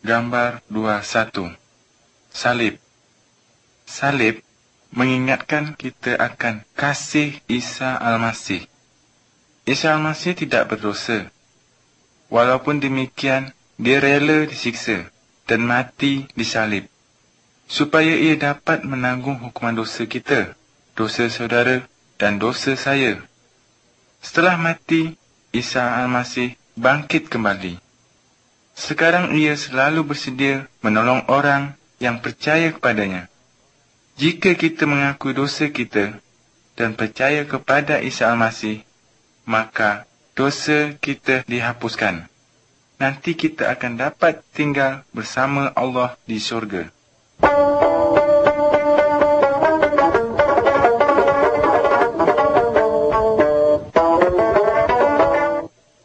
Gambar 21. Salib. Salib mengingatkan kita akan kasih Isa Al-Masih. Isa Al-Masih tidak berdosa. Walaupun demikian, dia rela disiksa dan mati disalib, supaya ia dapat menanggung hukuman dosa kita, dosa saudara dan dosa saya. Setelah mati, Isa Al-Masih bangkit kembali. Sekarang ia selalu bersedia menolong orang yang percaya kepadanya. Jika kita mengakui dosa kita dan percaya kepada Isa Al-Masih, maka dosa kita dihapuskan. Nanti kita akan dapat tinggal bersama Allah di syurga.